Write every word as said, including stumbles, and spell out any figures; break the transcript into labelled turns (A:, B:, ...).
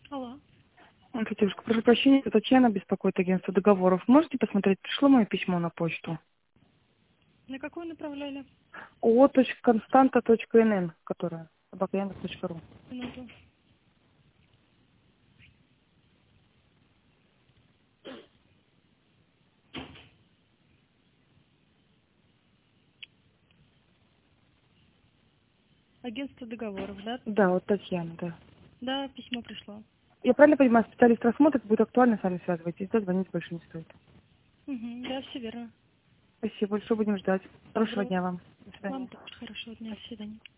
A: Алло.
B: Вот, девушка, прошу прощения, это Татьяна беспокоит агентство договоров. Можете посмотреть, пришло мое письмо на почту?
A: На какую направляли?
B: о.константа.нн, которая собака яндекс точка ру.
A: Минуту. Агентство договоров, да?
B: Да, вот Татьяна, да.
A: Да, письмо пришло.
B: Я правильно понимаю, специалист рассмотрит, будет актуально, сами связывайтесь, да, звонить больше не стоит.
A: Угу, да, все верно.
B: Спасибо большое, будем ждать. Хорошего
A: Доброго.
B: дня вам. До
A: Вам
B: свидания.
A: тоже хорошего дня. До свидания.